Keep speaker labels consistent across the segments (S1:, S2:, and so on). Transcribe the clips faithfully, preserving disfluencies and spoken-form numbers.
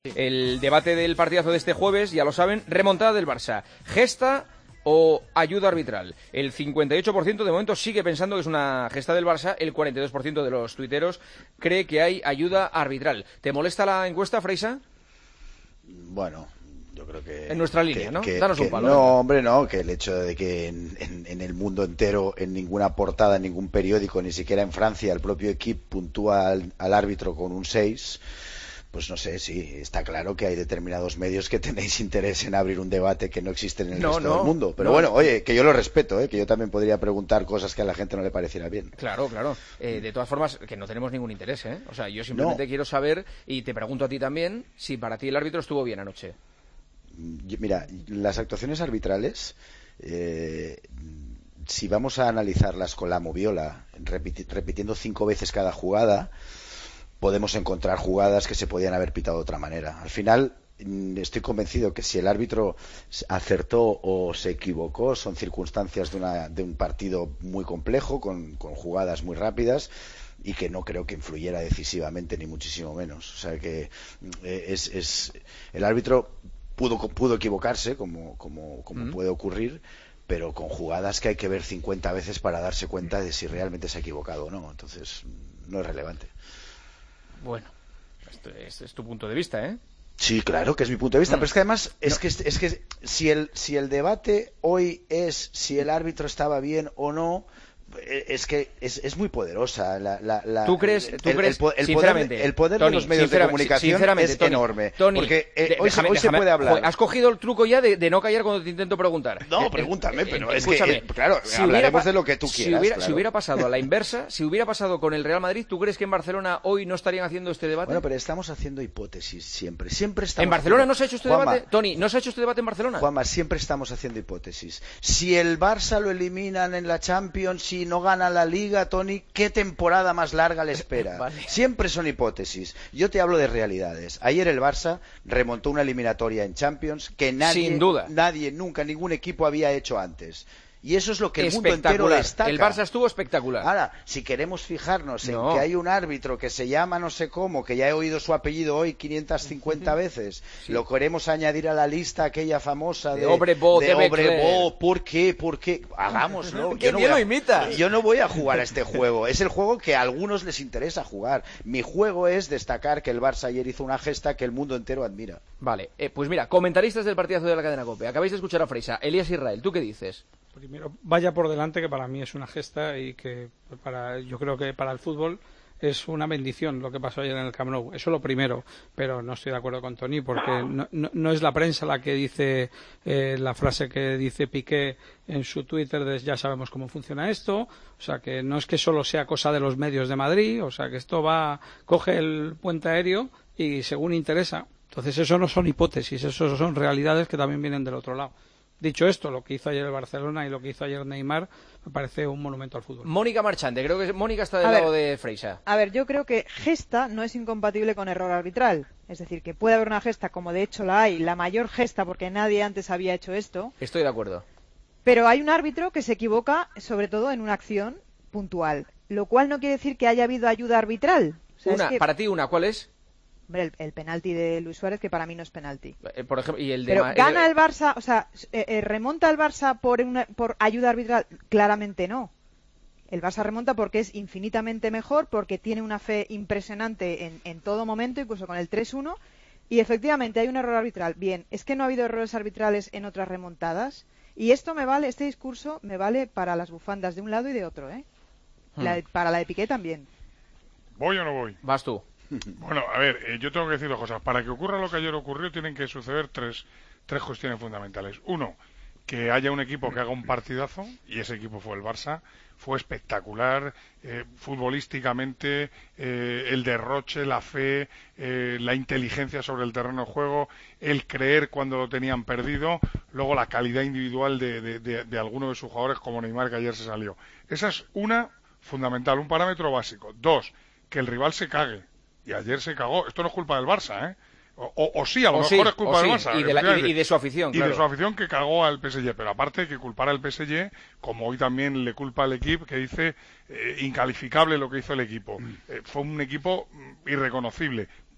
S1: El debate del partidazo de este jueves, ya lo saben, remontada del Barça. ¿Gesta o ayuda arbitral? El cincuenta y ocho por ciento de momento sigue pensando que es una gesta del Barça, el cuarenta y dos por ciento de los tuiteros cree que hay ayuda arbitral. ¿Te molesta la encuesta, Freisa?
S2: Bueno, yo creo que...
S1: En nuestra línea,
S2: que,
S1: ¿no?
S2: Que,
S1: Danos
S2: que,
S1: un palo.
S2: No,
S1: venga.
S2: hombre, no, que el hecho de que en, en, en el mundo entero, en ninguna portada, en ningún periódico, ni siquiera en Francia, el propio equipo puntúa al, al árbitro con un seis... Pues no sé, sí, está claro que hay determinados medios que tenéis interés en abrir un debate que no existe en el
S1: No,
S2: resto
S1: no,
S2: del mundo. Pero
S1: no.
S2: bueno, oye, que yo lo respeto, ¿eh? Que yo también podría preguntar cosas que a la gente no le pareciera bien.
S1: Claro, claro. Eh, de todas formas, que no tenemos ningún interés, ¿eh? O sea, yo simplemente
S2: No.
S1: quiero saber, y te pregunto a ti también, si para ti el árbitro estuvo bien anoche.
S2: Mira, las actuaciones arbitrales, eh, si vamos a analizarlas con la moviola, repiti- repitiendo cinco veces cada jugada, podemos encontrar jugadas que se podían haber pitado de otra manera. Al final, estoy convencido que si el árbitro acertó o se equivocó, son circunstancias de, una, de un partido muy complejo, con, con jugadas muy rápidas, y que no creo que influyera decisivamente, ni muchísimo menos. O sea que eh, es, es el árbitro pudo, pudo equivocarse, como, como, como mm. puede ocurrir, pero con jugadas que hay que ver cincuenta veces para darse cuenta de si realmente se ha equivocado o no. Entonces, no es relevante.
S1: Bueno, este, este es tu punto de vista, ¿eh?
S2: Sí, claro que es mi punto de vista, mm. pero es que además es
S1: no.
S2: que es que si el si el debate hoy es si el árbitro estaba bien o no, es que es, es muy poderosa la, la, la
S1: ¿Tú crees,
S2: el,
S1: tú crees
S2: el, el,
S1: sinceramente,
S2: poder, el poder
S1: Tony,
S2: de los medios de comunicación es
S1: Tony,
S2: enorme,
S1: Tony,
S2: porque eh,
S1: de,
S2: hoy,
S1: déjame,
S2: hoy
S1: déjame,
S2: se puede hablar.
S1: Joder, has cogido el truco ya de, de no callar cuando te intento preguntar.
S2: No,
S1: eh,
S2: pregúntame,
S1: eh,
S2: pero
S1: eh,
S2: es
S1: escúchame,
S2: que eh, claro,
S1: si
S2: hablaremos
S1: hubiera,
S2: de lo que tú
S1: si
S2: quieras.
S1: Hubiera,
S2: claro.
S1: Si hubiera pasado a la inversa, si hubiera pasado con el Real Madrid, ¿tú crees que en Barcelona hoy no estarían haciendo este debate?
S2: Bueno, pero estamos haciendo hipótesis siempre, siempre estamos.
S1: ¿En Barcelona
S2: haciendo...
S1: no se ha hecho este
S2: Juanma,
S1: debate? Tony, ¿no se ha hecho este debate en Barcelona?
S2: Juanma, siempre estamos haciendo hipótesis. Si el Barça lo eliminan en la Champions, si no gana la Liga, Tony, ¿qué temporada más larga le espera? Vale. Siempre son hipótesis. Yo te hablo de realidades. Ayer el Barça remontó una eliminatoria en Champions que nadie,
S1: Sin duda.
S2: nadie, nunca, ningún equipo había hecho antes. Y eso es lo que el mundo entero destaca.
S1: El Barça estuvo espectacular.
S2: Ahora, si queremos fijarnos en
S1: no.
S2: que hay un árbitro que se llama no sé cómo, que ya he oído su apellido hoy quinientas cincuenta veces, sí. Lo queremos añadir a la lista aquella famosa de,
S1: de Obrebo,
S2: de, de Obrebo, ¿por qué? ¿Por qué? Hagámoslo.
S1: ¿Qué bien lo imita?
S2: Yo no voy a jugar a este juego. Es el juego que a algunos les interesa jugar. Mi juego es destacar que el Barça ayer hizo una gesta que el mundo entero admira.
S1: Vale, eh, pues mira, comentaristas del partidazo de la cadena COPE. Acabáis de escuchar a Freisa. Elías Israel, ¿tú qué dices?
S3: Primero, vaya por delante, que para mí es una gesta y que para yo creo que para el fútbol es una bendición lo que pasó ayer en el Camp Nou. Eso lo primero, pero no estoy de acuerdo con Tony porque no, no, no es la prensa la que dice eh, la frase que dice Piqué en su Twitter de ya sabemos cómo funciona esto, o sea que no es que solo sea cosa de los medios de Madrid, o sea que esto va, coge el puente aéreo y según interesa. Entonces eso no son hipótesis, eso son realidades que también vienen del otro lado. Dicho esto, lo que hizo ayer el Barcelona y lo que hizo ayer Neymar me parece un monumento al fútbol.
S1: Mónica Marchante, creo que Mónica está del
S4: a
S1: lado
S4: ver,
S1: de Freisa.
S4: A ver, yo creo que gesta no es incompatible con error arbitral. Es decir, que puede haber una gesta, como de hecho la hay, la mayor gesta porque nadie antes había hecho esto.
S1: Estoy de acuerdo.
S4: Pero hay un árbitro que se equivoca, sobre todo en una acción puntual, lo cual no quiere decir que haya habido ayuda arbitral. O sea,
S1: una,
S4: es que...
S1: para ti una, ¿cuál es?
S4: El, el penalti de Luis Suárez, que para mí no es penalti.
S1: Eh, por ejemplo, y el de
S4: Pero
S1: Ma...
S4: gana el Barça, o sea, eh, eh, remonta el Barça por, una, por ayuda arbitral, claramente no. El Barça remonta porque es infinitamente mejor, porque tiene una fe impresionante en, en todo momento, incluso con el tres uno, y efectivamente hay un error arbitral. Bien, es que no ha habido errores arbitrales en otras remontadas, y esto me vale, este discurso me vale para las bufandas de un lado y de otro, ¿eh? Hmm. La de, para la de Piqué también.
S5: ¿Voy o no voy?
S1: Vas tú.
S5: Bueno, a ver, eh, yo tengo que decir dos cosas. Para que ocurra lo que ayer ocurrió tienen que suceder tres, tres cuestiones fundamentales. Uno, que haya un equipo que haga un partidazo, y ese equipo fue el Barça, fue espectacular, eh, futbolísticamente, eh, el derroche, la fe, eh, la inteligencia sobre el terreno de juego, el creer cuando lo tenían perdido, luego la calidad individual de, de, de, de algunos de sus jugadores como Neymar, que ayer se salió. Esa es una fundamental, un parámetro básico. Dos, que el rival se cague. Y ayer se cagó. Esto no es culpa del Barça, ¿eh? O, o, o sí, a lo
S1: o
S5: mejor
S1: sí,
S5: es culpa del
S1: sí.
S5: Barça.
S1: Y de, la, y, de, y de su afición,
S5: Y
S1: claro.
S5: de su afición que cagó al P S G. Pero aparte hay que culpar al P S G, como hoy también le culpa al equipo, que dice eh, incalificable lo que hizo el equipo. Eh, fue un equipo irreconocible.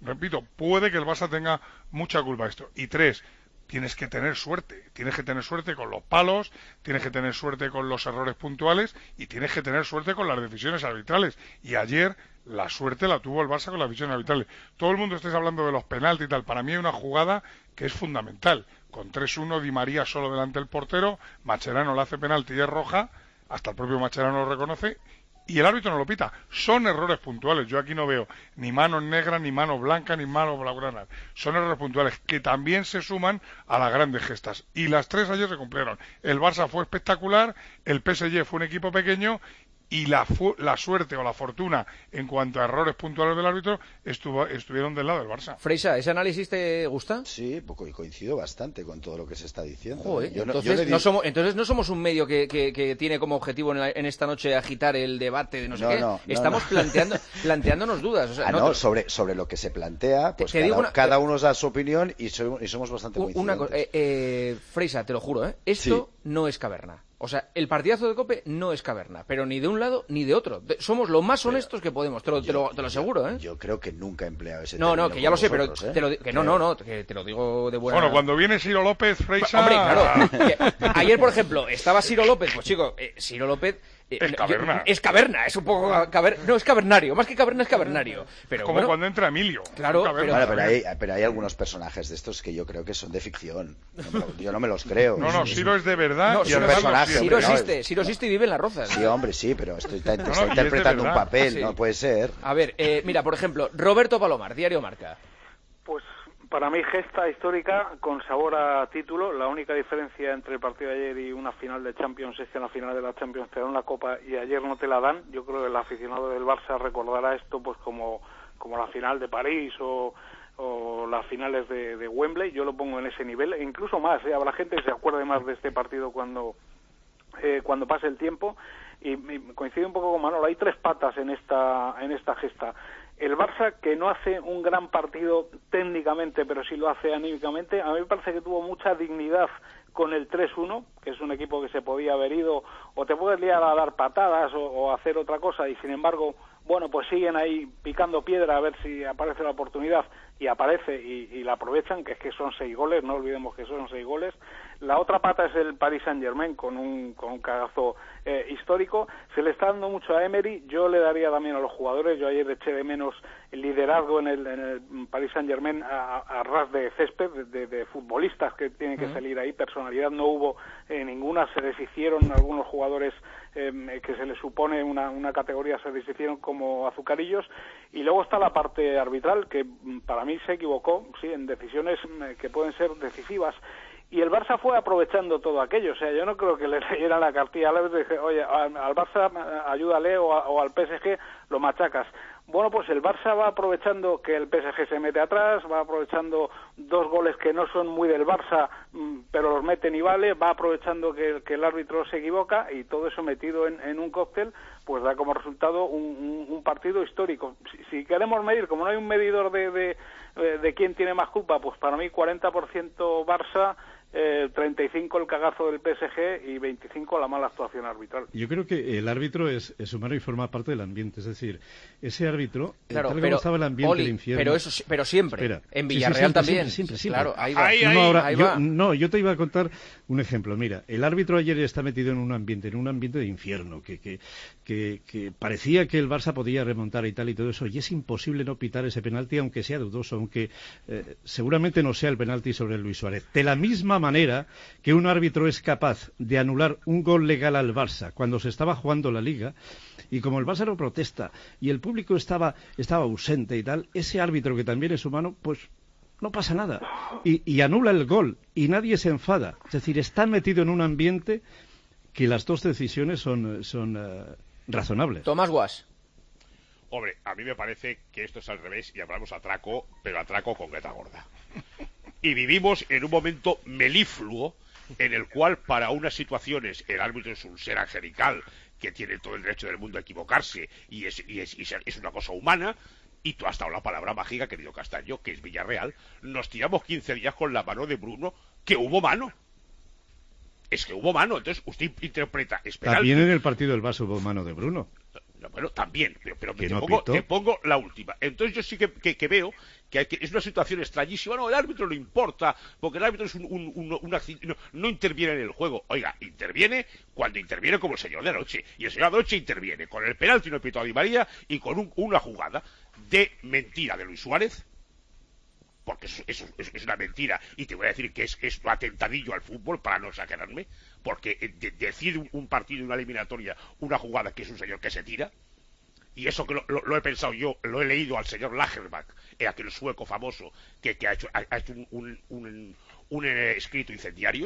S5: repito, puede que el Barça tenga mucha culpa de esto. Y tres, tienes que tener suerte, tienes que tener suerte con los palos, tienes que tener suerte con los errores puntuales y tienes que tener suerte con las decisiones arbitrales. Y ayer la suerte la tuvo el Barça con las decisiones arbitrales. Todo el mundo estáis hablando de los penaltis y tal. Para mí hay una jugada que es fundamental. Con tres uno, Di María solo delante del portero, Mascherano le hace penalti y es roja, hasta el propio Mascherano lo reconoce, y el árbitro no lo pita. Son errores puntuales. Yo aquí no veo ni manos negras, ni manos blancas, ni manos blaugranas. Son errores puntuales que también se suman a las grandes gestas. Y las tres ayer se cumplieron. El Barça fue espectacular, el P S G fue un equipo pequeño, y la, fu la suerte o la fortuna en cuanto a errores puntuales del árbitro estuvo, estuvieron del lado del Barça.
S1: Freisa, ¿ese análisis te gusta?
S2: Sí, poco, y coincido bastante con todo lo que se está diciendo.
S1: Joder,
S2: yo no,
S1: entonces,
S2: yo
S1: no somos, entonces no somos un medio que, que, que tiene como objetivo en, la, en esta noche agitar el debate de no sé
S2: no,
S1: qué.
S2: No,
S1: Estamos
S2: no.
S1: Planteando, planteándonos dudas. O sea,
S2: ah,
S1: no,
S2: no,
S1: te...
S2: sobre, sobre lo que se plantea, pues
S1: te, te
S2: cada,
S1: digo una,
S2: cada uno da su opinión y, so, y somos bastante
S1: una
S2: coincidentes.
S1: cosa, eh, eh, Freisa, te lo juro, ¿eh? Esto
S2: sí.
S1: no es caverna. O sea, el partidazo de COPE no es caverna, pero ni de un lado ni de otro. De, somos lo más honestos que podemos, te lo,
S2: yo,
S1: te lo, te lo aseguro, ¿eh?
S2: Yo creo que nunca he empleado ese
S1: No,
S2: término.
S1: no, que ya lo sé, pero
S2: vosotros, ¿eh?
S1: te lo, que no, no, no, que te lo digo de buena...
S5: Bueno, cuando viene Ciro López, Freisa...
S1: Hombre, claro. que, ayer, por ejemplo, estaba Ciro López, pues chico, eh, Ciro López... Eh,
S5: es caverna.
S1: Yo, es caverna, es un poco caver, no, es cavernario, más que caverna es cavernario. Pero
S5: como
S1: bueno,
S5: cuando entra Emilio.
S1: Claro,
S5: pero...
S2: Bueno, pero, hay, pero hay algunos personajes de estos que yo creo que son de ficción. No me lo, yo no me los creo.
S5: No, no, Ciro es de verdad.
S1: No,
S5: y
S1: Ciro,
S2: personaje,
S1: Ciro
S2: no,
S1: existe, Ciro existe y vive en las Rozas.
S2: Sí, hombre, sí, pero estoy, está,
S5: no, no,
S2: está interpretando un papel,
S1: sí.
S2: no puede ser.
S1: A ver, eh, mira, por ejemplo, Roberto Palomar, Diario Marca.
S6: Pues para mí gesta histórica con sabor a título. La única diferencia entre el partido de ayer y una final de Champions es que en la final de la Champions te dan la Copa y ayer no te la dan. Yo creo que el aficionado del Barça recordará esto pues como, como la final de París o, o las finales de, de Wembley. Yo lo pongo en ese nivel, e incluso más, ¿eh? Habrá gente que se acuerde más de este partido cuando, eh, cuando pase el tiempo. Y, y coincido un poco con Manolo, hay tres patas en esta, en esta gesta. El Barça, que no hace un gran partido técnicamente, pero sí lo hace anímicamente, a mí me parece que tuvo mucha dignidad con el tres uno, que es un equipo que se podía haber ido, o te puedes liar a dar patadas o, o hacer otra cosa, y sin embargo, bueno, pues siguen ahí picando piedra a ver si aparece la oportunidad, y aparece y, y la aprovechan, que es que son seis goles, no olvidemos que son seis goles. La otra pata es el Paris Saint-Germain con un, con un cagazo eh, histórico. Se le está dando mucho a Emery, yo le daría también a los jugadores. Yo ayer eché de menos el liderazgo en el, en el Paris Saint-Germain a, a ras de césped, de, de, de futbolistas que tienen que salir ahí. Personalidad no hubo eh, ninguna, se deshicieron algunos jugadores eh, que se les supone una, una categoría, se deshicieron como azucarillos. Y luego está la parte arbitral, que para mí se equivocó, sí, en decisiones eh, que pueden ser decisivas. Y el Barça fue aprovechando todo aquello. O sea, yo no creo que le leyeran la cartilla al árbitro y dije, oye, al, al Barça ayúdale o, a, o al P S G lo machacas. Bueno, pues el Barça va aprovechando que el P S G se mete atrás, va aprovechando dos goles que no son muy del Barça, pero los meten y vale, va aprovechando que, que el árbitro se equivoca, y todo eso metido en, en un cóctel, pues da como resultado un, un, un partido histórico. Si, si queremos medir, como no hay un medidor de, de, de quién tiene más culpa, pues para mí cuarenta por ciento Barça, Eh, treinta y cinco el cagazo del P S G y veinticinco la mala actuación arbitral.
S7: Yo creo que el árbitro es, es humano y forma parte del ambiente, es decir, ese árbitro,
S1: claro,
S7: tal
S1: pero,
S7: como estaba el ambiente
S1: Oli,
S7: del infierno.
S1: Pero eso, pero siempre.
S7: Espera.
S1: En
S7: Sí,
S1: Villarreal
S7: sí, siempre,
S1: también.
S7: Siempre, siempre, siempre.
S1: Claro, ahí va.
S5: Ahí,
S7: no,
S5: ahí,
S7: ahora,
S1: ahí
S7: yo,
S1: va.
S7: no, yo te iba a contar un ejemplo. Mira, el árbitro ayer está metido en un ambiente, en un ambiente de infierno, que, que, que, que parecía que el Barça podía remontar y tal y todo eso, y es imposible no pitar ese penalti, aunque sea dudoso, aunque eh, seguramente no sea el penalti sobre Luis Suárez. De la misma manera que un árbitro es capaz de anular un gol legal al Barça cuando se estaba jugando la Liga, y como el Barça no protesta y el público estaba, estaba ausente y tal, ese árbitro, que también es humano, pues no pasa nada y, y anula el gol y nadie se enfada. Es decir, está metido en un ambiente que las dos decisiones son, son uh, razonables.
S1: Tomás Guas.
S8: Hombre, a mí me parece que esto es al revés y hablamos atraco, pero atraco con gata gorda. Y vivimos en un momento melifluo en el cual, para unas situaciones, el árbitro es un ser angelical que tiene todo el derecho del mundo a equivocarse y es, y es, y es una cosa humana, y tú has dado la palabra mágica, querido Castaño, que es Villarreal. Nos tiramos quince días con la mano de Bruno, que hubo mano. Es que hubo mano, entonces usted interpreta... Esperal,
S7: también en el partido del Barça hubo mano de Bruno.
S8: No, bueno, también, pero, pero te,
S7: no
S8: pongo, te pongo la última. Entonces yo sí que, que, que veo que, hay que es una situación extrañísima. No, el árbitro no importa, porque el árbitro es un, un, un, un no, no interviene en el juego. Oiga, interviene cuando interviene como el señor de anoche. Y el señor de anoche interviene con el penalti no pitó a Di María y con un, una jugada de mentira de Luis Suárez, porque eso, eso, eso es una mentira, y te voy a decir que es, es un atentadillo al fútbol, para no exagerarme, porque de, decir un, un partido, una eliminatoria, una jugada que es un señor que se tira, y eso que lo, lo, lo he pensado yo, lo he leído al señor Lagerbäck, aquel sueco famoso que, que ha hecho, ha, ha hecho un, un, un, un eh, escrito incendiario,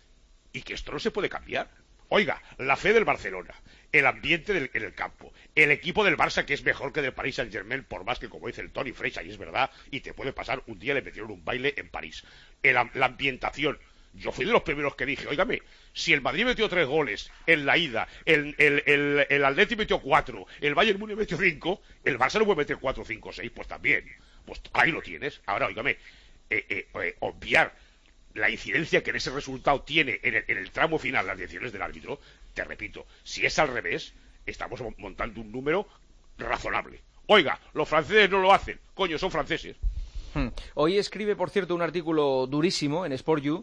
S8: y que esto no se puede cambiar. Oiga, la fe del Barcelona, el ambiente del, en el campo, el equipo del Barça que es mejor que del Paris Saint-Germain, por más que, como dice el Tony Freixa, y es verdad, y te puede pasar, un día le metieron un baile en París. El, la ambientación. Yo fui de los primeros que dije, óigame, si el Madrid metió tres goles en la ida, el, el, el, el Atleti metió cuatro, el Bayern Múnich metió cinco, el Barça no puede meter cuatro, cinco, seis, pues también. Pues ahí lo tienes. Ahora, óigame, eh, eh, eh, obviar la incidencia que en ese resultado tiene en el, en el tramo final las decisiones del árbitro, te repito, si es al revés, estamos montando un número razonable. Oiga, los franceses no lo hacen, coño, son franceses.
S1: Hmm. Hoy escribe, por cierto, un artículo durísimo en Sport You,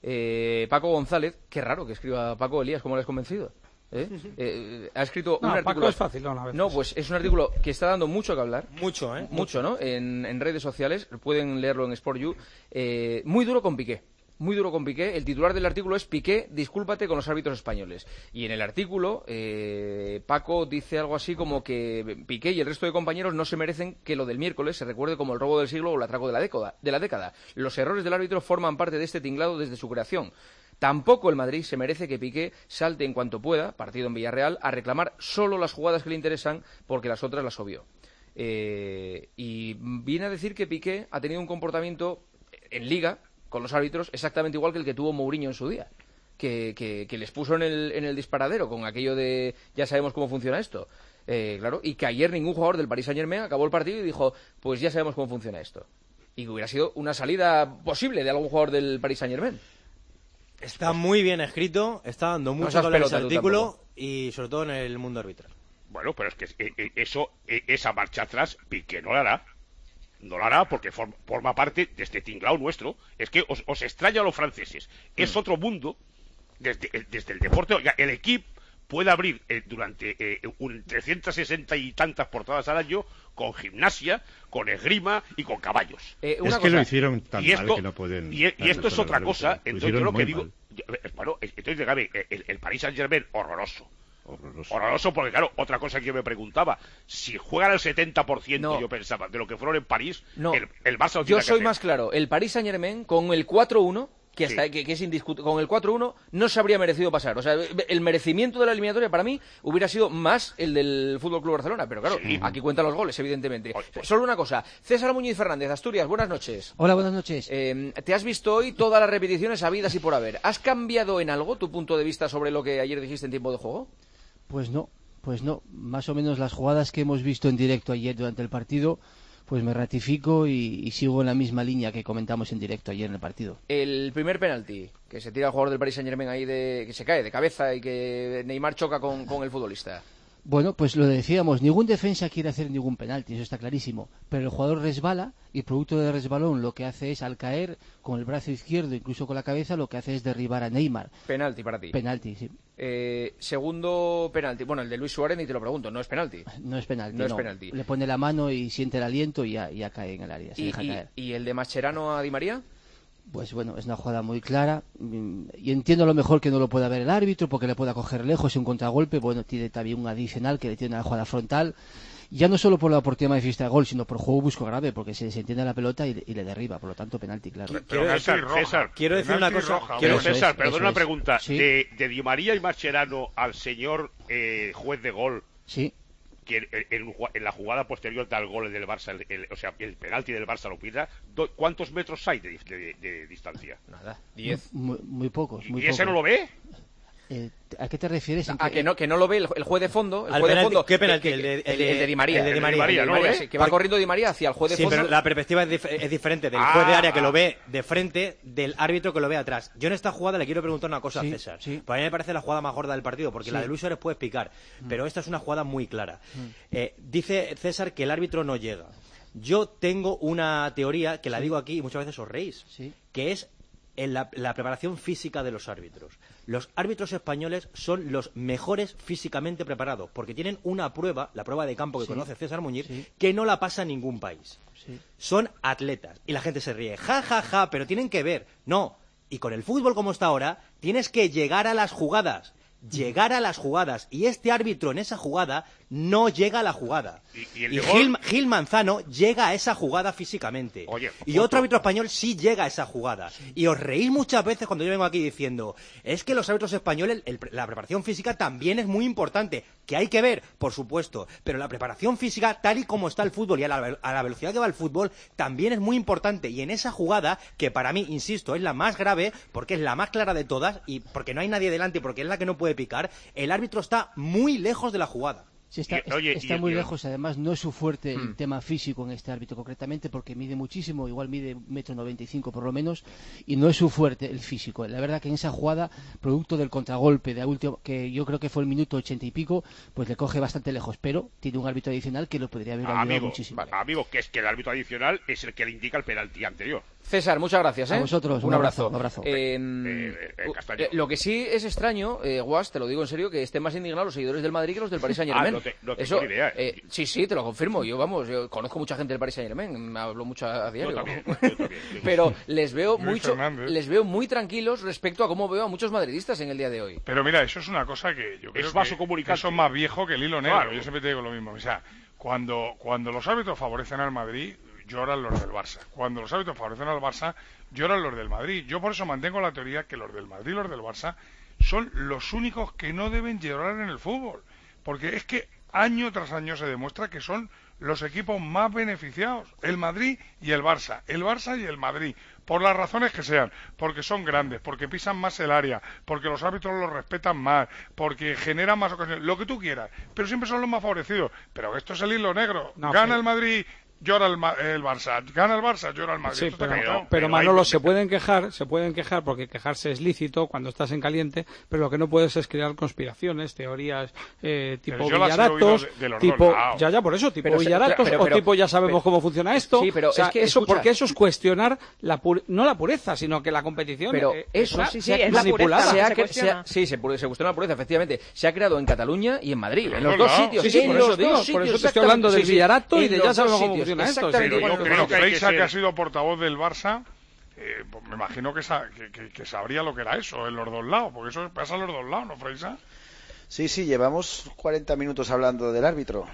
S1: eh, Paco González. Qué raro que escriba Paco. Elías, ¿cómo lo has convencido? ¿Eh? Sí, sí. Eh, ha escrito
S3: no,
S1: un
S3: Paco
S1: artículo.
S3: Es fácil, no, a
S1: no, pues es un artículo que está dando mucho que hablar.
S9: Mucho, ¿eh?
S1: Mucho, ¿no? En, en redes sociales, pueden leerlo en Sport You. Eh, muy duro con Piqué. Muy duro con Piqué. El titular del artículo es Piqué, discúlpate con los árbitros españoles. Y en el artículo, eh, Paco dice algo así como que Piqué y el resto de compañeros no se merecen que lo del miércoles se recuerde como el robo del siglo o el atraco de la década. De la década. Los errores del árbitro forman parte de este tinglado desde su creación. Tampoco el Madrid se merece que Piqué salte en cuanto pueda, partido en Villarreal, a reclamar solo las jugadas que le interesan porque las otras las obvió. Eh, y viene a decir que Piqué ha tenido un comportamiento en Liga con los árbitros exactamente igual que el que tuvo Mourinho en su día, que, que, que les puso en el, en el disparadero con aquello de ya sabemos cómo funciona esto, eh, claro, y que ayer ningún jugador del Paris Saint-Germain acabó el partido y dijo, pues ya sabemos cómo funciona esto, y que hubiera sido una salida posible de algún jugador del Paris Saint-Germain.
S9: Está muy bien escrito, está dando mucho calor ese artículo y sobre todo en el mundo arbitral.
S8: Bueno, pero es que eso, esa marcha atrás, Piqué no la hará. No lo hará porque forma, forma parte de este tinglao nuestro. Es que os, os extraña a los franceses. Es mm. otro mundo desde, desde el deporte. Oiga, el equipo puede abrir eh, durante eh, un trescientas sesenta y tantas portadas al año con gimnasia, con esgrima y con caballos.
S7: Eh, una es cosa, que lo hicieron tan
S8: y esto,
S7: mal que no pueden...
S8: Y, y esto es otra cosa. Entonces yo lo que digo...
S7: Yo,
S8: bueno, entonces dígame, el, el Paris Saint-Germain, horroroso.
S7: Horroroso.
S8: Horroroso porque, claro, otra cosa que yo me preguntaba, si juegan al setenta por ciento, no. yo pensaba, de lo que fueron en París,
S1: no.
S8: el, el Barça...
S1: Yo soy más claro, el Paris Saint-Germain con el cuatro uno, que, hasta, sí. que, que es indiscutible, con el cuatro uno no se habría merecido pasar. O sea, el merecimiento de la eliminatoria para mí hubiera sido más el del Fútbol Club Barcelona, pero claro, sí. aquí cuentan los goles, evidentemente. Oye, oye. Solo una cosa, César Muñiz Fernández, Asturias, buenas noches.
S10: Hola, buenas noches.
S1: Eh, te has visto hoy todas las repeticiones habidas y por haber. ¿Has cambiado en algo tu punto de vista sobre lo que ayer dijiste en tiempo de juego?
S10: Pues no, pues no. Más o menos las jugadas que hemos visto en directo ayer durante el partido, pues me ratifico y, y sigo en la misma línea que comentamos en directo ayer en el partido.
S1: El primer penalti que se tira el jugador del Paris Saint-Germain ahí, de, que se cae de cabeza y que Neymar choca con, con el futbolista.
S10: Bueno, pues lo decíamos, ningún defensa quiere hacer ningún penalti, eso está clarísimo. Pero el jugador resbala y producto del resbalón lo que hace es, al caer con el brazo izquierdo, incluso con la cabeza, lo que hace es derribar a Neymar.
S1: Penalti para ti.
S10: Penalti, sí.
S1: Eh, segundo penalti, bueno, el de Luis Suárez ni te lo pregunto, no es penalti.
S10: No es penalti,
S1: no,
S10: no.
S1: es penalti.
S10: Le pone la mano y siente el aliento y ya, ya cae en el área, se
S1: ¿Y,
S10: deja
S1: y,
S10: caer.
S1: ¿Y el de Mascherano a Di María?
S10: Pues bueno, es una jugada muy clara y entiendo a lo mejor que no lo pueda ver el árbitro porque le pueda coger lejos y un contragolpe. Bueno, tiene también un adicional que le tiene a la jugada frontal, ya no solo por la oportunidad manifiesta de gol, sino por juego busco grave, porque se, se entiende la pelota y, y le derriba, por lo tanto penalti, claro.
S8: Pero, pero César, César,
S9: quiero decir una cosa,
S8: roja, quiero César, es, perdón una
S10: es.
S8: pregunta,
S10: ¿Sí?
S8: de, de Di María y Mascherano al señor eh, juez de gol.
S10: Sí.
S8: Que en, en, en la jugada posterior del gol del Barça, el, el, o sea, el penalti del Barça lo pida, ¿cuántos metros hay de, de, de, de distancia?
S1: Nada, diez.
S10: Muy, muy pocos. Muy
S8: ¿Y ese
S10: pocos.
S8: no lo ve?
S10: Eh, ¿A qué te refieres?
S1: A que no, que no lo ve el, el juez de fondo. El
S9: Al
S1: juez
S9: penalti,
S1: de fondo.
S9: ¿qué penalti?
S1: Que,
S9: El,
S1: que,
S9: de,
S1: el, de, el de Di María.
S9: El de Di María,
S1: María,
S9: ¿no?
S1: ¿no? ¿Eh? Que va corriendo Di María hacia el juez de
S9: sí,
S1: fondo.
S9: Pero la perspectiva es, dif es diferente del ah, juez de área que lo ve de frente del árbitro que lo ve atrás. Yo en esta jugada le quiero preguntar una cosa
S10: sí,
S9: a César.
S10: Sí.
S9: Para mí me parece la jugada más gorda del partido, porque sí. la de Luis Suárez puede picar, mm. pero esta es una jugada muy clara. Mm. Eh, dice César que el árbitro no llega. Yo tengo una teoría que la digo aquí y muchas veces os reís,
S10: sí.
S9: que es en la, la preparación física de los árbitros. Los árbitros españoles son los mejores físicamente preparados, porque tienen una prueba, la prueba de campo que sí. conoce César Muñiz, sí. que no la pasa en ningún país.
S10: Sí.
S9: Son atletas. Y la gente se ríe, ja, ja, ja, pero tienen que ver. No. Y con el fútbol como está ahora, tienes que llegar a las jugadas. Llegar a las jugadas. Y este árbitro en esa jugada no llega a la jugada. Y, y, el y Gil, Gil Manzano llega a esa jugada físicamente.
S8: Oye,
S9: y otro árbitro español sí llega a esa jugada. Y os reís muchas veces cuando yo vengo aquí diciendo, es que los árbitros españoles, el, la preparación física también es muy importante. Que hay que ver, por supuesto. Pero la preparación física, tal y como está el fútbol y a la, a la velocidad que va el fútbol, también es muy importante. Y en esa jugada, que para mí, insisto, es la más grave, porque es la más clara de todas, y porque no hay nadie delante, porque es la que no puede picar, el árbitro está muy lejos de la jugada.
S10: Sí, está, y, oye, está y, muy y, lejos, además no es su fuerte hmm. el tema físico en este árbitro concretamente, porque mide muchísimo, igual mide un metro noventa y cinco por lo menos, y no es su fuerte el físico. La verdad que en esa jugada, producto del contragolpe de último, que yo creo que fue el minuto ochenta y pico, pues le coge bastante lejos, pero tiene un árbitro adicional que lo podría haber ayudado
S8: amigo,
S10: muchísimo.
S8: Amigo, que es que el árbitro adicional es el que le indica el penalti anterior.
S1: César, muchas gracias. ¿eh?
S10: A vosotros, un, un abrazo. Un abrazo.
S1: Eh, eh, eh, lo que sí es extraño, eh, Guas, te lo digo en serio, que estén más indignados los seguidores del Madrid que los del Paris Saint-Germain.
S8: Ah, no te, no te
S1: Eso,
S8: idea.
S1: Eh, sí, sí, te lo confirmo. Yo, vamos, yo conozco mucha gente del Paris Saint-Germain, me hablo mucho a diario.
S8: Yo también, yo también, sí.
S1: Pero les veo, mucho,
S5: Fernández.
S1: les veo muy tranquilos respecto a cómo veo a muchos madridistas en el día de hoy.
S5: Pero mira, eso es una cosa que yo creo
S8: es
S5: que, que eso es más viejo que el hilo negro.
S8: Claro.
S5: Yo siempre te digo lo mismo. O sea, cuando, cuando los árbitros favorecen al Madrid, lloran los del Barça. Cuando los árbitros favorecen al Barça, lloran los del Madrid. Yo por eso mantengo la teoría que los del Madrid y los del Barça son los únicos que no deben llorar en el fútbol. Porque es que año tras año se demuestra que son los equipos más beneficiados, el Madrid y el Barça, el Barça y el Madrid, por las razones que sean, porque son grandes, porque pisan más el área, porque los árbitros los respetan más, porque generan más ocasiones, lo que tú quieras, pero siempre son los más favorecidos. Pero esto es el hilo negro, no, gana pero... el Madrid, llora el, el Barça, gana el Barça, llora el Madrid.
S3: Sí, pero, pero, pero Manolo, hay... se pueden quejar, se pueden quejar porque quejarse es lícito cuando estás en caliente, pero lo que no puedes es crear conspiraciones, teorías eh, tipo Villaratos, de, de los tipo dos ya ya por eso tipo pero, Villaratos pero, pero, o tipo ya sabemos pero, cómo funciona esto.
S1: Sí, pero
S3: o sea,
S1: es que
S3: eso
S1: escucha,
S3: porque eso es cuestionar la pur... no la pureza, sino que la competición
S1: pero
S3: eh,
S1: eso
S3: es,
S1: sí,
S3: sí,
S1: es
S3: manipulada.
S1: Se ha, se se ha, sí, se, se cuestiona la pureza, efectivamente. Se ha creado en Cataluña y en Madrid, en los dos sitios.
S3: Sí, sí, en los dos sitios. Por eso te estoy hablando del Villarato y de ya sabemos cómo funciona esto.
S5: Yo creo que Freixa, que ha sido portavoz del Barça, eh, pues me imagino que, sa que, que, que sabría lo que era eso en los dos lados, porque eso pasa en los dos lados, ¿no, Freixa?
S2: Sí, sí, llevamos cuarenta minutos hablando del árbitro.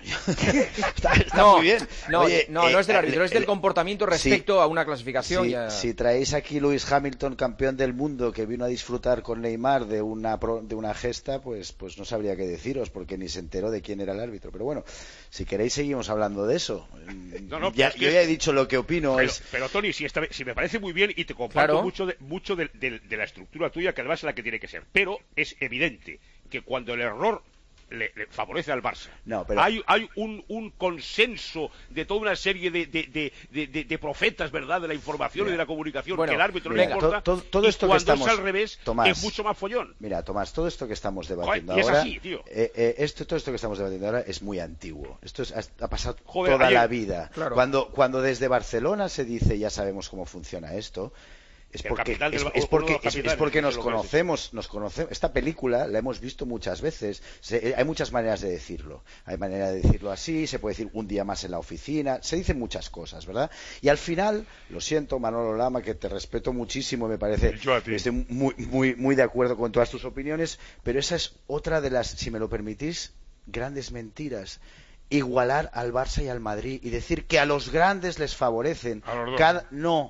S2: está está
S1: no,
S2: muy bien.
S1: No,
S2: Oye,
S1: no,
S2: eh,
S1: no es del árbitro,
S2: eh,
S1: es del
S2: eh,
S1: comportamiento respecto
S2: sí,
S1: a una clasificación.
S2: Sí,
S1: ya...
S2: Si traéis aquí Lewis Hamilton, campeón del mundo, que vino a disfrutar con Neymar de una pro, de una gesta, pues pues no sabría qué deciros, porque ni se enteró de quién era el árbitro. Pero bueno, si queréis seguimos hablando de eso.
S8: No, no,
S2: ya,
S8: es que
S2: yo
S8: es...
S2: ya he dicho lo que opino.
S8: Pero,
S2: es...
S8: pero Tony, si, esta, si me parece muy bien y te comparto
S1: claro.
S8: mucho, de, mucho de, de, de la estructura tuya, que además es la que tiene que ser. Pero es evidente que cuando el error Le, le favorece al Barça.
S2: No, pero...
S8: Hay, hay un, un consenso de toda una serie de, de, de, de, de, de profetas, ¿verdad?, de la información mira, y de la comunicación, bueno, que el árbitro
S2: mira,
S8: no importa,
S2: todo, todo esto
S8: y cuando
S2: que estamos,
S8: es al revés,
S2: Tomás,
S8: es mucho más follón.
S2: Mira, Tomás, todo esto que estamos debatiendo
S8: Joder, y
S2: ahora,
S8: es así, tío.
S2: Eh, eh, esto, todo esto que estamos debatiendo ahora es muy antiguo. Esto es, ha, ha pasado
S8: Joder,
S2: toda
S8: ayer,
S2: la vida.
S1: Claro.
S2: Cuando, cuando desde Barcelona se dice ya sabemos cómo funciona esto, es porque, es, es porque, es, es porque nos conocemos, nos conocemos. Esta película la hemos visto muchas veces. Se, hay muchas maneras de decirlo. Hay manera de decirlo así, se puede decir un día más en la oficina, se dicen muchas cosas, ¿verdad? Y al final, lo siento, Manolo Lama, que te respeto muchísimo, me parece que estoy muy, muy, muy de acuerdo con todas tus opiniones, pero esa es otra de las, si me lo permitís, grandes mentiras. Igualar al Barça y al Madrid y decir que a los grandes les favorecen.
S5: A los dos.
S2: Cada, no.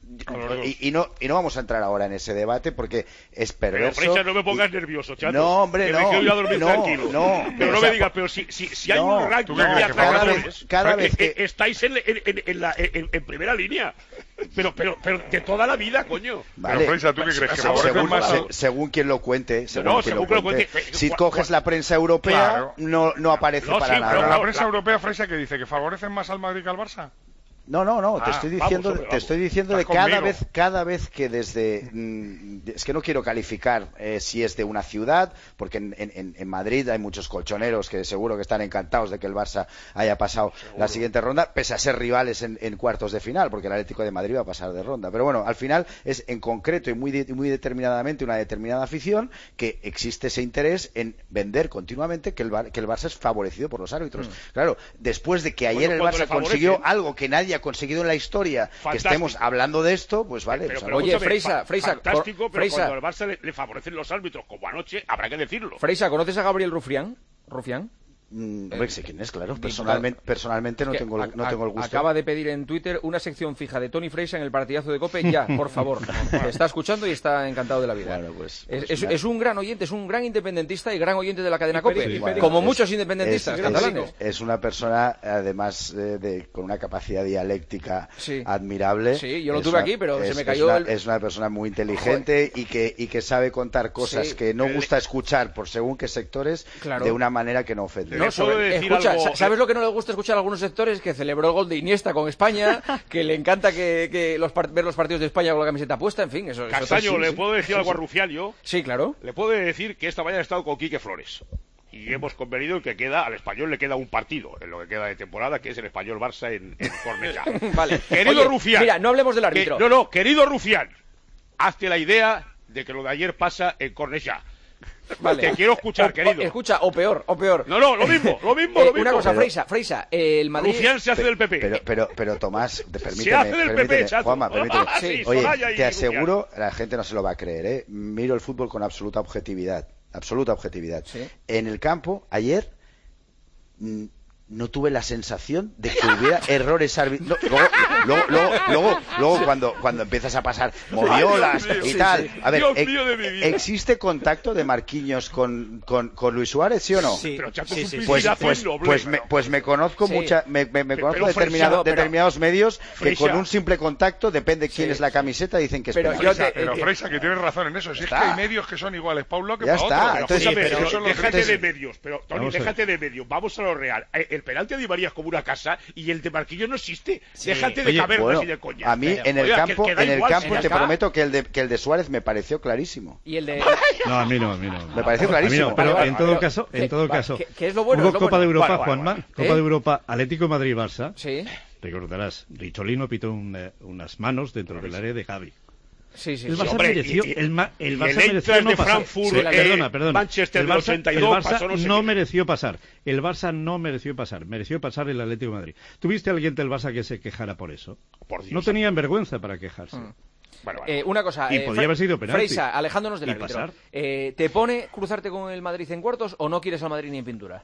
S2: Y, y, no, y no vamos a entrar ahora en ese debate porque es perverso.
S8: Pero, Freisa, no me pongas
S2: y...
S8: nervioso, chato.
S2: No, hombre,
S8: que
S2: no.
S8: Me quiero ir a dormir
S2: no,
S8: tranquilo.
S2: No,
S8: pero no
S2: o sea,
S8: me digas, pero si, si, si hay
S2: no,
S8: un ranking de
S2: atracadores, cada vez que...
S8: estáis en, en, en, en, la, en, en primera línea. Pero, pero, pero de toda la vida, coño.
S2: Vale.
S5: Pero, Freisa, ¿tú qué crees? Que
S2: según,
S5: más...
S2: se, según quien lo cuente, según
S8: no,
S2: quien
S8: según
S2: lo cuente,
S8: cuente,
S2: si coges la prensa europea,
S5: claro.
S2: no, no aparece
S8: no,
S2: para
S8: sí,
S2: nada.
S5: Pero
S8: no,
S5: la prensa
S8: la...
S5: europea, Freisa, que dice que favorecen más al Madrid que al Barça.
S2: No, no, no, te
S5: ah,
S2: estoy diciendo,
S8: vamos, hombre,
S2: te estoy diciendo de
S5: Estás
S2: cada
S5: conmigo.
S2: vez, cada vez que desde, mmm, es que no quiero calificar eh, si es de una ciudad, porque en, en, en Madrid hay muchos colchoneros que seguro que están encantados de que el Barça haya pasado seguro. la siguiente ronda, pese a ser rivales en, en cuartos de final, porque el Atlético de Madrid va a pasar de ronda. Pero bueno, al final es en concreto y muy, de, muy determinadamente una determinada afición que existe ese interés en vender continuamente que el, que el Barça es favorecido por los árbitros. Mm. Claro, después de que ayer bueno, el Barça consiguió algo que nadie ha conseguido en la historia, fantástico. Que estemos hablando de esto, pues vale.
S8: Pero,
S2: pues,
S8: pero,
S1: oye, Freisa, Freisa,
S8: fantástico, pero
S1: Freisa.
S8: cuando al Barça le, le favorecen los árbitros, como anoche, habrá que decirlo.
S1: Freisa, ¿conoces a Gabriel Rufián? ¿Rufián?
S2: Mm, hombre, sé quién es, claro. Personalmente, personalmente no, tengo, el, no tengo el gusto.
S1: Acaba de pedir en Twitter una sección fija de Toni Freisa en el partidazo de COPE, ya, por favor. Está escuchando y está encantado de la vida.
S2: Bueno, pues, pues,
S1: es, es, es un gran oyente, es un gran independentista y gran oyente de la cadena COPE, sí, bueno, como es, muchos independentistas
S2: es,
S1: catalanes.
S2: Es, es una persona, además, de, de, con una capacidad dialéctica sí. admirable.
S1: Sí, yo lo
S2: es
S1: tuve
S2: una,
S1: aquí, pero
S2: es,
S1: se me cayó
S2: es
S1: el...
S2: una, es una persona muy inteligente y que, y que sabe contar cosas sí. que no gusta escuchar por según qué sectores, claro. de una manera que no ofende.
S1: No, sobre, escucha, algo... ¿sabes lo que no le gusta escuchar a algunos sectores? Que celebró el gol de Iniesta con España, que le encanta que, que los ver los partidos de España con la camiseta puesta, en fin, eso.
S8: Castaño,
S1: eso
S8: ¿le
S1: sí,
S8: puedo decir
S1: sí,
S8: algo
S1: sí.
S8: a Rufián yo?
S1: Sí, claro.
S8: Le puedo decir que esta mañana he estado con Quique Flores. Y hemos convenido que queda, al Español le queda un partido en lo que queda de temporada, que es el Español Barça en, en Cornellá.
S1: Vale.
S8: Querido
S1: Oye,
S8: Rufián.
S1: Mira, no hablemos del árbitro.
S8: Que, no, no, querido Rufián. Hazte la idea de que lo de ayer pasa en Cornellá. Vale. Te quiero escuchar,
S1: o,
S8: querido.
S1: O, escucha, o peor, o peor.
S8: No, no, lo mismo, lo mismo,
S1: eh,
S8: lo mismo.
S1: Una cosa,
S2: pero,
S1: Freisa, Freisa, eh, el Madrid...
S8: Rufián se hace del P P.
S2: Pero, pero, pero Tomás, permíteme,
S8: se hace del
S2: permíteme,
S8: P P, chato.
S2: Juanma, permíteme.
S8: Ah, sí,
S2: Oye,
S8: y
S2: te aseguro, la gente no se lo va a creer, ¿eh? Miro el fútbol con absoluta objetividad, absoluta objetividad.
S1: ¿Sí?
S2: En el campo, ayer... Mmm, no tuve la sensación de que hubiera errores arbitrales. No, luego, luego, luego, luego, luego cuando, cuando empiezas a pasar moviolas y
S8: sí,
S2: tal.
S8: sí.
S2: A ver,
S8: Dios
S2: e
S8: mío de mi vida.
S2: ¿existe contacto de Marquinhos con, con, con Luis Suárez, sí o no?
S8: Sí, pero Chato,
S1: sí, sí,
S2: pues,
S8: sí,
S2: pues,
S8: sí,
S2: pues, me, pues me conozco
S1: sí.
S2: mucha, me, me, me conozco
S8: pero,
S2: determinado,
S8: Freisa, pero,
S2: determinados medios
S8: Freisa.
S2: que con un simple contacto, depende quién
S1: sí,
S2: es la
S1: sí.
S2: camiseta, dicen que es
S1: Pero
S2: penal.
S1: yo
S5: Freisa,
S1: te-
S5: pero
S1: eh,
S5: Freisa, que tienes razón en eso. Si es que
S2: está.
S5: hay medios que son iguales para un lado que
S2: Ya
S5: para
S2: está.
S5: otro.
S2: Entonces,
S8: Sí,
S2: pero-
S8: pero
S5: esos son los
S8: déjate
S2: entonces-
S8: de medios, pero Tony,
S7: Vamos a ver.
S8: déjate de medios, vamos a lo real. Eh, El penalti de María es como una casa y el de Marquillos no existe.
S1: Sí.
S8: Déjate de
S7: Oye,
S8: cavernas
S2: Bueno,
S8: y de coña.
S2: a mí
S8: Pero,
S2: en el
S8: oiga, que-
S2: campo,
S8: que da
S2: en el
S8: igual,
S2: campo
S8: si
S2: te
S8: acá-
S2: prometo que el de, que el de Suárez me pareció clarísimo.
S1: Y el de...
S7: No, a mí no, a mí no.
S2: Me pareció
S7: A mí
S2: clarísimo.
S7: no, pero
S1: Vale, vale,
S7: en todo
S1: pero-
S7: caso, en
S1: ¿qué-
S7: todo
S1: vale,
S7: caso,
S1: qué- qué es lo bueno,
S7: hubo
S1: es lo
S7: Copa
S1: bueno?
S7: de Europa,
S8: Vale, vale,
S7: Juanma,
S8: vale.
S7: Copa
S1: ¿Eh?
S7: de Europa, Atlético Madrid-Barça.
S1: Sí,
S7: Recordarás, Richolino pitó un, eh, unas manos dentro del área de Gavi.
S1: sí, sí.
S7: El
S1: sí.
S7: Barça
S8: hombre,
S7: mereció,
S8: y- y-
S7: el, ma- el
S8: y
S7: Barça
S8: el
S7: mereció
S8: Eintracht
S7: no
S8: de
S7: pasar.
S8: Frankfurt,
S7: Sí,
S8: eh,
S7: perdona, perdona.
S8: Manchester
S7: el
S8: del
S7: Barça,
S8: ochenta y
S7: el
S8: dos
S7: Barça
S8: pasó no sé
S7: no
S8: qué.
S7: mereció pasar. El Barça no mereció pasar. Mereció pasar el Atlético de Madrid. ¿Tuviste a alguien del Barça que se quejara por eso?
S8: Por Dios.
S7: No tenían vergüenza para quejarse.
S1: Mm.
S8: Bueno, vale.
S1: Eh, una cosa,
S7: Y
S1: eh,
S7: podría
S1: Fre-
S7: haber sido penalti.
S1: Freisa, alejándonos del
S7: Y
S1: árbitro.
S7: pasar.
S1: Eh, ¿Te pone cruzarte con el Madrid en cuartos o no quieres al Madrid ni en pintura?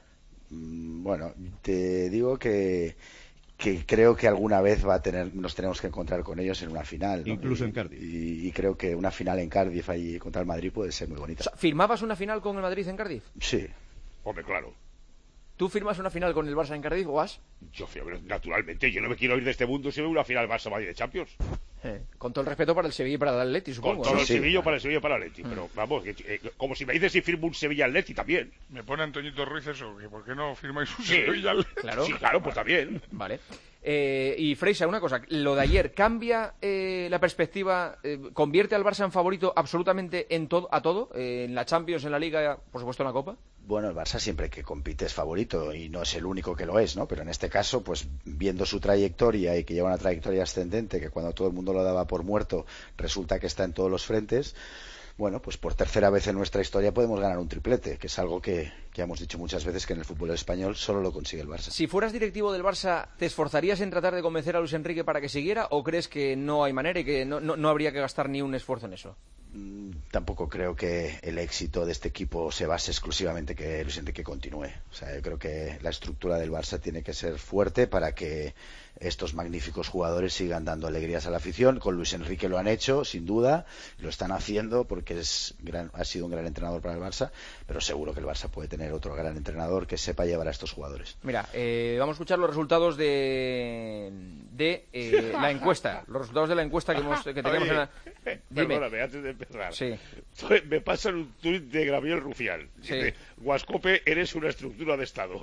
S2: Mm, Bueno, te digo que, que creo que alguna vez va a tener, nos tenemos que encontrar con ellos en una final, ¿no?
S7: Incluso
S2: Y-
S7: en Cardiff.
S2: Y, y creo que una final en Cardiff ahí contra el Madrid puede ser muy bonita.
S1: O sea, ¿firmabas una final con el Madrid en Cardiff?
S2: Sí.
S8: Hombre, claro.
S1: ¿Tú firmas una final con el Barça en Cardiff o vas?
S8: Yo, fíjate, naturalmente, yo no me quiero ir de este mundo si veo una final Barça-Madrid de Champions.
S1: Eh, con todo el respeto para el Sevilla y para el Atleti, supongo.
S8: Con todo
S1: ¿no?
S8: el
S2: Sí.
S8: Sevilla para el Sevilla y para el Atleti. Pero vamos, que, eh, como si me dices si firmo un Sevilla-Atleti también.
S5: Me pone Antoñito Ruiz eso, que ¿por qué no firmáis un
S8: Sí.
S5: Sevilla?
S1: Claro.
S8: Sí, claro, pues también.
S1: Vale. Eh, y Freisa, una cosa, lo de ayer, ¿cambia eh, la perspectiva? Eh, ¿Convierte al Barça en favorito absolutamente en todo, a todo? Eh, en la Champions, en la Liga, por supuesto en la Copa.
S2: Bueno, el Barça siempre que compite es favorito y no es el único que lo es, ¿no? Pero en este caso, pues viendo su trayectoria y que lleva una trayectoria ascendente, que cuando todo el mundo lo daba por muerto, resulta que está en todos los frentes, bueno, pues por tercera vez en nuestra historia podemos ganar un triplete, que es algo que, que hemos dicho muchas veces que en el fútbol español solo lo consigue el Barça.
S1: Si fueras directivo del Barça, ¿te esforzarías en tratar de convencer a Luis Enrique para que siguiera o crees que no hay manera y que no, no, no habría que gastar ni un esfuerzo en eso?
S2: Mm, Tampoco creo que el éxito de este equipo se base exclusivamente que Luis Enrique continúe. O sea, yo creo que la estructura del Barça tiene que ser fuerte para que estos magníficos jugadores sigan dando alegrías a la afición. Con Luis Enrique lo han hecho, sin duda, lo están haciendo porque es gran, ha sido un gran entrenador para el Barça, pero seguro que el Barça puede tener otro gran entrenador que sepa llevar a estos jugadores.
S1: Mira, eh, vamos a escuchar los resultados de, de eh, la encuesta, los resultados de la encuesta que, hemos, que teníamos. Oye, en la...
S8: Perdóname, antes de empezar.
S1: Sí.
S8: Me pasan un tuit de Gabriel Rufián.
S1: Sí.
S8: Dice, Guascope, eres una estructura de Estado.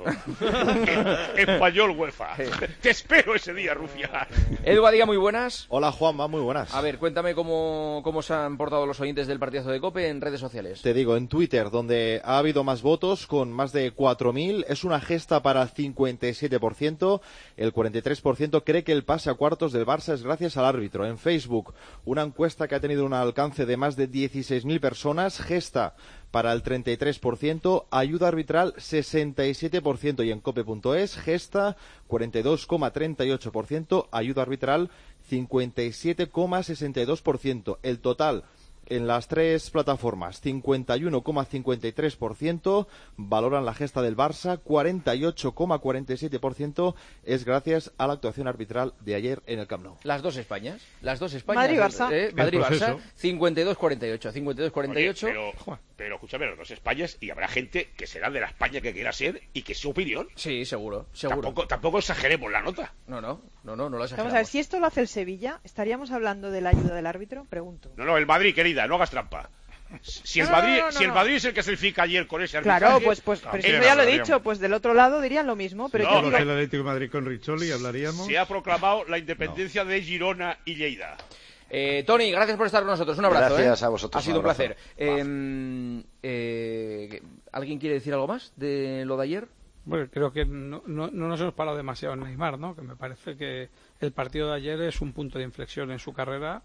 S8: Español UEFA. Sí. Te espero ese día, Rufián.
S1: Edu Badía, muy buenas.
S11: Hola, Juanma, muy buenas.
S1: A ver, cuéntame cómo, cómo se han portado los oyentes del partidazo de COPE en redes sociales.
S11: Te digo, en Twitter, donde ha habido más votos, con más de cuatro mil, es una gesta para el cincuenta y siete por ciento. El cuarenta y tres por ciento cree que el pase a cuartos del Barça es gracias al árbitro. En Facebook, una encuesta que ha tenido un alcance de más de dieciséis mil personas, gesta para el treinta y tres por ciento, ayuda arbitral sesenta y siete por ciento, y en cope punto es, gesta cuarenta y dos coma treinta y ocho por ciento, ayuda arbitral cincuenta y siete coma sesenta y dos por ciento. El total en las tres plataformas, cincuenta y uno coma cincuenta y tres por ciento valoran la gesta del Barça, cuarenta y ocho coma cuarenta y siete por ciento es gracias a la actuación arbitral de ayer en el Camp Nou.
S1: Las dos Españas, las dos Españas.
S4: Madrid-Barça.
S1: Eh, Madrid-Barça, cincuenta y dos cuarenta y ocho, cincuenta y dos cuarenta y ocho.
S8: Oye, pero, pero escúchame, las dos Españas, y habrá gente que será de la España que quiera ser y que es su opinión.
S1: Sí, seguro, seguro.
S8: Tampoco, tampoco exageremos la nota.
S1: No, no, no, no, no lo exageramos.
S4: Vamos a ver, si esto lo hace el Sevilla, ¿estaríamos hablando de la ayuda del árbitro? Pregunto.
S8: No, no, el Madrid, querida, no hagas trampa. Si el,
S4: no,
S8: Madrid,
S4: no, no, no,
S8: si el
S4: no.
S8: Madrid es el que se clasifica ayer con ese arbitraje...
S4: Claro, pues, pues
S8: no,
S4: pero
S8: sí,
S4: eso
S8: no,
S4: ya lo he
S8: hablaríamos.
S4: dicho, pues del otro lado dirían lo mismo, pero
S8: No,
S4: yo
S8: no,
S4: digo...
S7: el Atlético de Madrid con Rizzoli hablaríamos.
S8: Se ha proclamado la independencia no. de Girona y Lleida.
S1: Eh, Tony, gracias por estar con nosotros. Un abrazo.
S2: Gracias
S1: ¿eh?
S2: a vosotros.
S1: Ha sido un,
S2: un
S1: placer. Eh, eh, ¿Alguien quiere decir algo más de lo de ayer?
S3: Bueno, creo que no, no, no nos hemos parado demasiado en Neymar, ¿no? Que me parece que el partido de ayer es un punto de inflexión en su carrera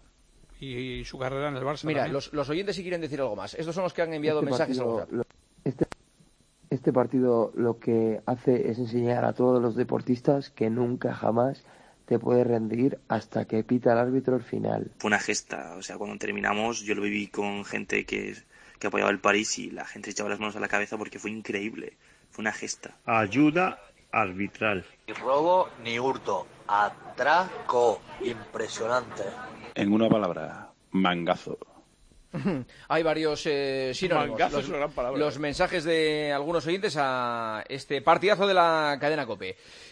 S3: y su carrera en el Barça.
S1: Mira,
S3: también.
S1: los, los oyentes sí quieren decir algo más. Estos son los que han enviado
S12: este
S1: mensajes
S12: partido,
S1: a WhatsApp.
S12: Lo, este, este partido lo que hace es enseñar a todos los deportistas que nunca jamás te puedes rendir hasta que pita el árbitro el final.
S13: Fue una gesta, o sea, cuando terminamos yo lo viví con gente que, que apoyaba el París y la gente echaba las manos a la cabeza porque fue increíble, fue una gesta.
S14: Ayuda arbitral.
S15: Ni robo ni hurto, atraco, impresionante.
S16: En una palabra, mangazo.
S1: Hay varios eh, sinónimos.
S8: Mangazo
S1: Los,
S8: es una gran palabra.
S1: los mensajes de algunos oyentes a este partidazo de la cadena COPE.